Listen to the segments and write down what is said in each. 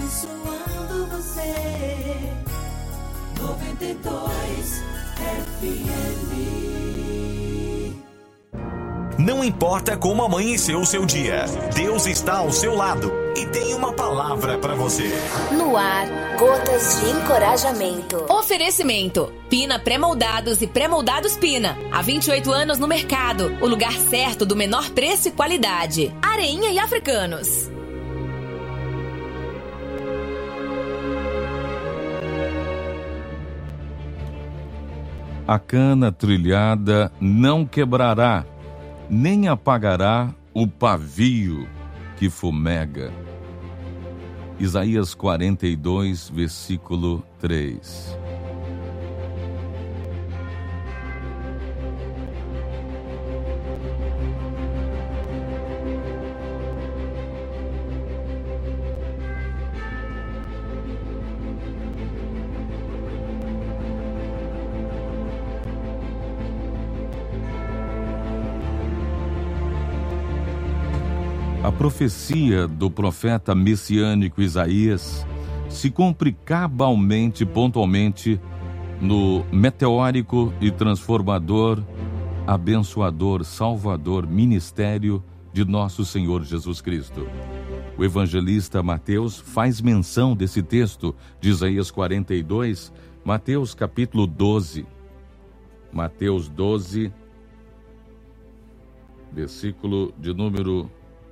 abençoando você. 92 FM. Não importa como amanheceu o seu dia, Deus está ao seu lado e tem uma palavra para você. No ar, gotas de encorajamento. Oferecimento: Pina Pré-Moldados e Pré-Moldados Pina. Há 28 anos no mercado. O lugar certo do menor preço e qualidade. Areinha e Africanos. A cana trilhada não quebrará, nem apagará o pavio que fumega. Isaías 42, versículo 3. A profecia do profeta messiânico Isaías se cumpre cabalmente, pontualmente, no meteórico e transformador, abençoador, salvador ministério de nosso Senhor Jesus Cristo. O evangelista Mateus faz menção desse texto de Isaías 42, Mateus capítulo 12. Mateus 12, versículo de número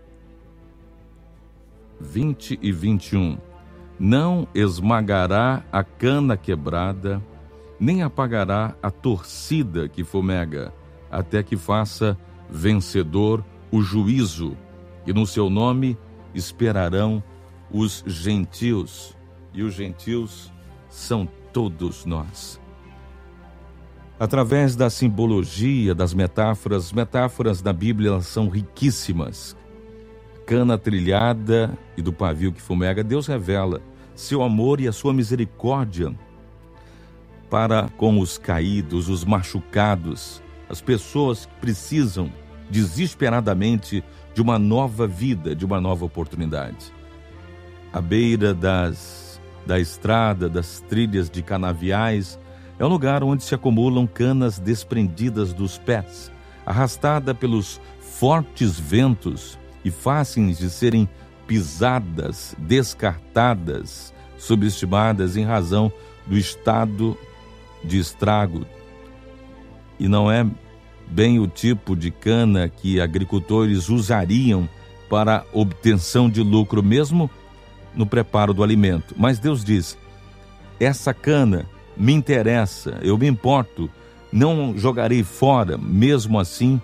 20 e 21. Não esmagará a cana quebrada, nem apagará a torcida que fumega, até que faça vencedor o juízo, e no seu nome esperarão os gentios, e os gentios são todos nós. Através da simbologia, das metáforas da Bíblia, elas são riquíssimas. Cana trilhada e do pavio que fumega, Deus revela seu amor e a sua misericórdia para com os caídos, os machucados, as pessoas que precisam desesperadamente de uma nova vida, de uma nova oportunidade. À beira da estrada, das trilhas de canaviais, é um lugar onde se acumulam canas desprendidas dos pés, arrastada pelos fortes ventos, e fáceis de serem pisadas, descartadas, subestimadas em razão do estado de estrago. E não é bem o tipo de cana que agricultores usariam para obtenção de lucro, mesmo no preparo do alimento. Mas Deus diz: essa cana me interessa, eu me importo, não jogarei fora, mesmo assim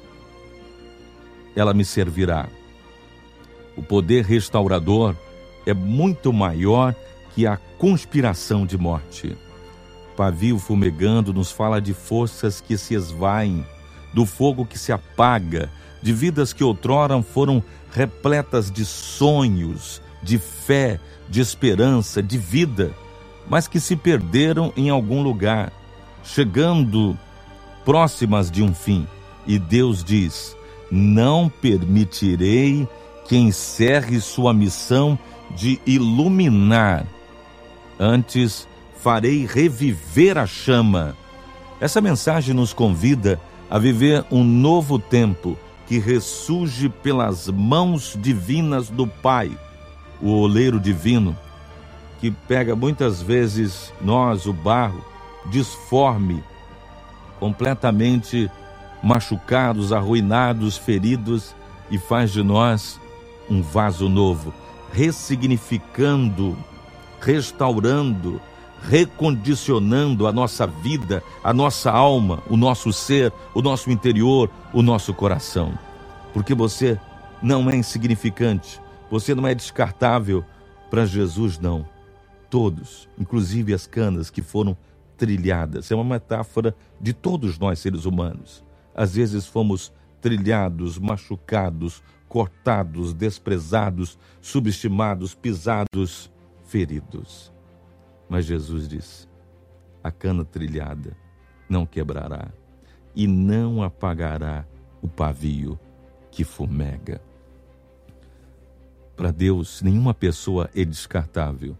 ela me servirá. O poder restaurador é muito maior que a conspiração de morte. Pavio fumegando nos fala de forças que se esvaem, do fogo que se apaga, de vidas que outrora foram repletas de sonhos, de fé, de esperança, de vida, mas que se perderam em algum lugar, chegando próximas de um fim. E Deus diz: não permitirei que encerre sua missão de iluminar. Antes, farei reviver a chama. Essa mensagem nos convida a viver um novo tempo que ressurge pelas mãos divinas do Pai, o oleiro divino, que pega muitas vezes nós, o barro, disforme, completamente machucados, arruinados, feridos, e faz de nós um vaso novo, ressignificando, restaurando, recondicionando a nossa vida, a nossa alma, o nosso ser, o nosso interior, o nosso coração. Porque você não é insignificante, você não é descartável para Jesus, não. Todos, inclusive as canas que foram trilhadas, é uma metáfora de todos nós seres humanos. Às vezes fomos trilhados, machucados, cortados, desprezados, subestimados, pisados, feridos. Mas Jesus diz: a cana trilhada não quebrará e não apagará o pavio que fumega. Para Deus, nenhuma pessoa é descartável.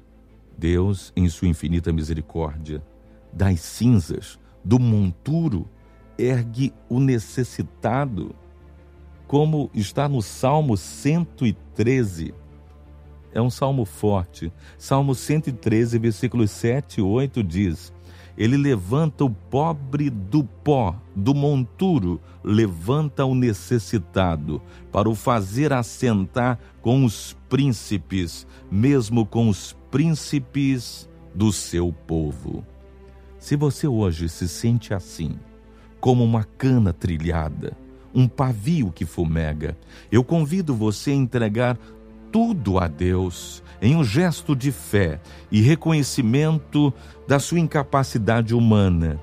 Deus, em sua infinita misericórdia, das cinzas, do monturo, ergue o necessitado, como está no Salmo 113. É um salmo forte. Salmo 113, versículos 7 e 8 diz: Ele levanta o pobre do pó, do monturo, levanta o necessitado, para o fazer assentar com os príncipes, mesmo com os príncipes do seu povo. Se você hoje se sente assim, como uma cana trilhada, um pavio que fumega, eu convido você a entregar tudo a Deus em um gesto de fé e reconhecimento da sua incapacidade humana.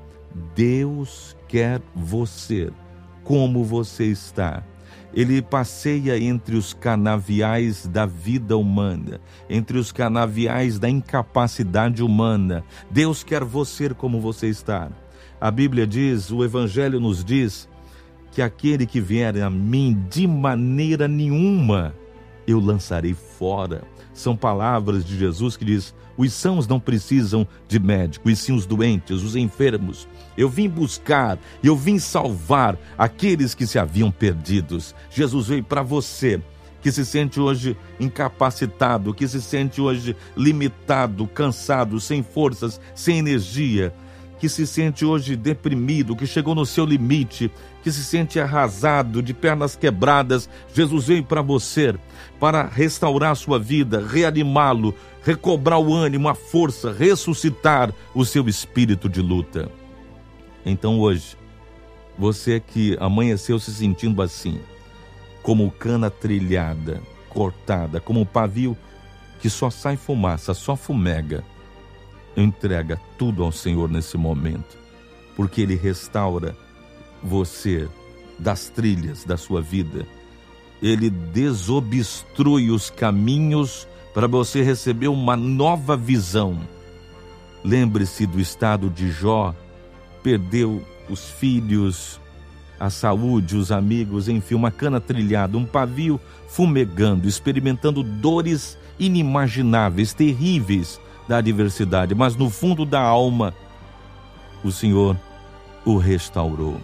Deus quer você como você está. Ele passeia entre os canaviais da vida humana, entre os canaviais da incapacidade humana. Deus quer você como você está. A Bíblia diz, o Evangelho nos diz, que aquele que vier a mim, de maneira nenhuma eu lançarei fora. São palavras de Jesus que diz: os sãos não precisam de médico, e sim os doentes, os enfermos. Eu vim buscar, eu vim salvar aqueles que se haviam perdidos. Jesus veio para você, que se sente hoje incapacitado, que se sente hoje limitado, cansado, sem forças, sem energia, que se sente hoje deprimido, que chegou no seu limite, que se sente arrasado, de pernas quebradas. Jesus veio para você, para restaurar a sua vida, reanimá-lo, recobrar o ânimo, a força, ressuscitar o seu espírito de luta. Então hoje, você que amanheceu se sentindo assim, como cana trilhada, cortada, como um pavio que só sai fumaça, só fumega, entrega tudo ao Senhor nesse momento, porque Ele restaura você das trilhas da sua vida. Ele desobstrui os caminhos para você receber uma nova visão. Lembre-se do estado de Jó. Perdeu os filhos, a saúde, os amigos, enfim, uma cana trilhada, um pavio fumegando, experimentando dores inimagináveis, terríveis da adversidade, mas no fundo da alma, o Senhor o restaurou.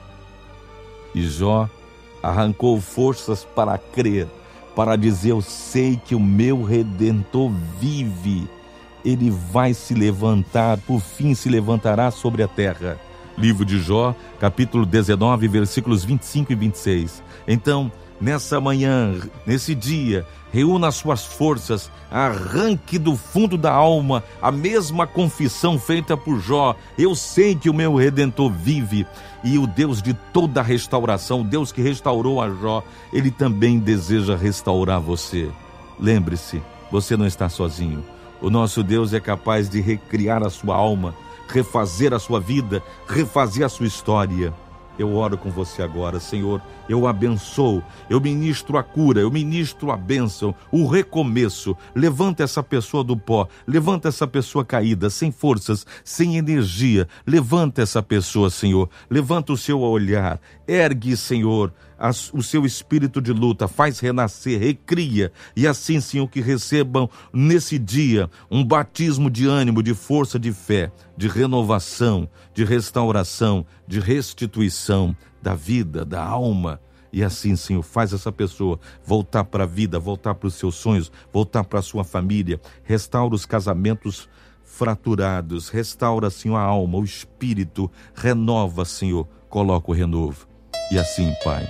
E Jó arrancou forças para crer, para dizer: eu sei que o meu Redentor vive, ele vai se levantar, por fim se levantará sobre a terra. Livro de Jó, capítulo 19, versículos 25 e 26. Então, nessa manhã, nesse dia, reúna as suas forças, arranque do fundo da alma a mesma confissão feita por Jó: eu sei que o meu Redentor vive. E o Deus de toda a restauração, o Deus que restaurou a Jó, Ele também deseja restaurar você. Lembre-se, você não está sozinho. O nosso Deus é capaz de recriar a sua alma, refazer a sua vida, refazer a sua história. Eu oro com você agora, Senhor, eu abençoo, eu ministro a cura, eu ministro a bênção, o recomeço. Levanta essa pessoa do pó, levanta essa pessoa caída, sem forças, sem energia. Levanta essa pessoa, Senhor, levanta o seu olhar, ergue, Senhor, o seu espírito de luta, faz renascer, recria, e assim, Senhor, que recebam nesse dia um batismo de ânimo, de força, de fé, de renovação, de restauração, de restituição da vida, da alma. E assim, Senhor, faz essa pessoa voltar para a vida, voltar para os seus sonhos, voltar para a sua família. Restaura os casamentos fraturados, restaura, Senhor, a alma, o espírito, renova, Senhor, coloca o renovo. E assim, Pai,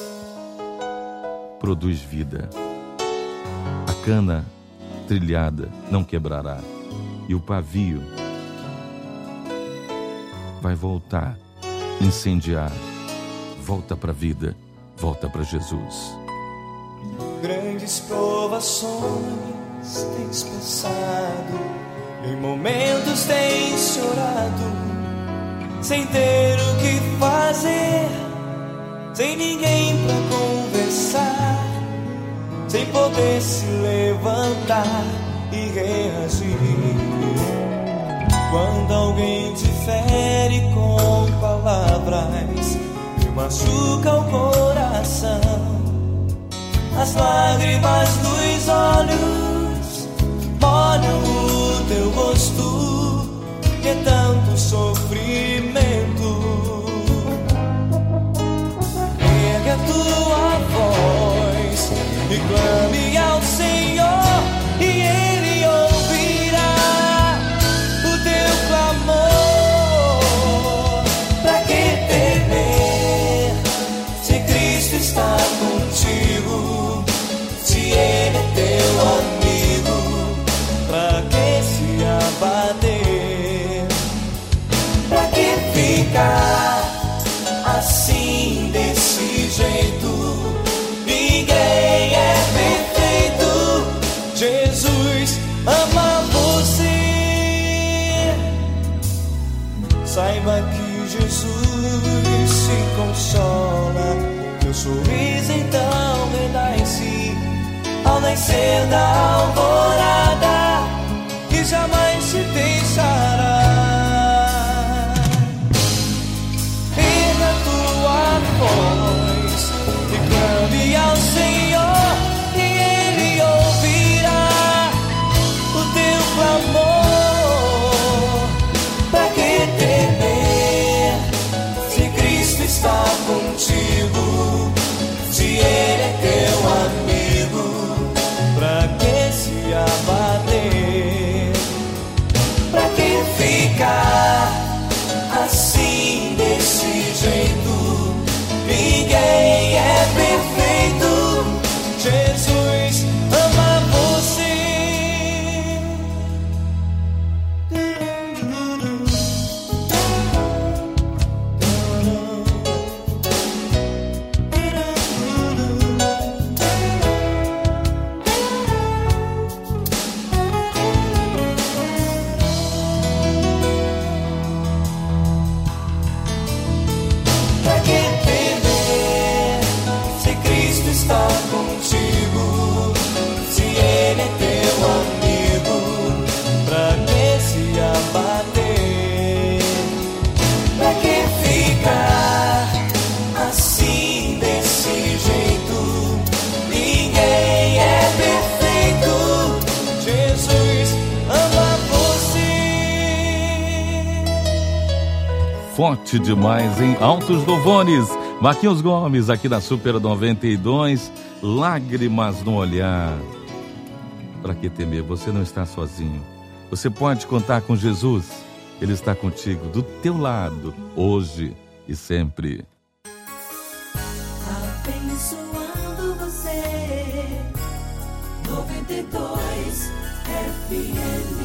produz vida. A cana trilhada não quebrará, e o pavio vai voltar, incendiar. Volta para a vida, volta para Jesus. Grandes provações tens passado, em momentos tens chorado, sem ter o que fazer, sem ninguém pra conversar, sem poder se levantar e reagir. Quando alguém te fere com palavras que machuca o coração, as lágrimas dos olhos molham o teu rosto de tanto sofrimento. Ergue a tua voz e clame ao Senhor, e Ele ouvirá o teu clamor. Pra que temer se Cristo está contigo, se Ele é teu amigo? Pra que se abater? Pra que ficar assim desse jeito? Ninguém é perfeito. Jesus ama você. Saiba que Jesus se consola, teu sorriso então renasce ao nascer da alvorada, e jamais te deixará. Erga a tua voz e clame ao Senhor, e Ele ouvirá o teu clamor. Pra que temer se Cristo está contigo, se Ele é teu amigo? Pra que se abater? Pra que ficar assim desse jeito? Ninguém é perfeito. Jesus ama você. Pra que temer se Cristo está contigo, se Ele é teu amigo? Pra que se abater? Pra que ficar assim desse jeito? Ninguém é perfeito. Jesus ama você. Forte demais, em Altos Louvores. Marquinhos Gomes, aqui da Super 92. Lágrimas no olhar. Para que temer? Você não está sozinho. Você pode contar com Jesus. Ele está contigo, do teu lado, hoje e sempre. Abençoando você, 92 FM.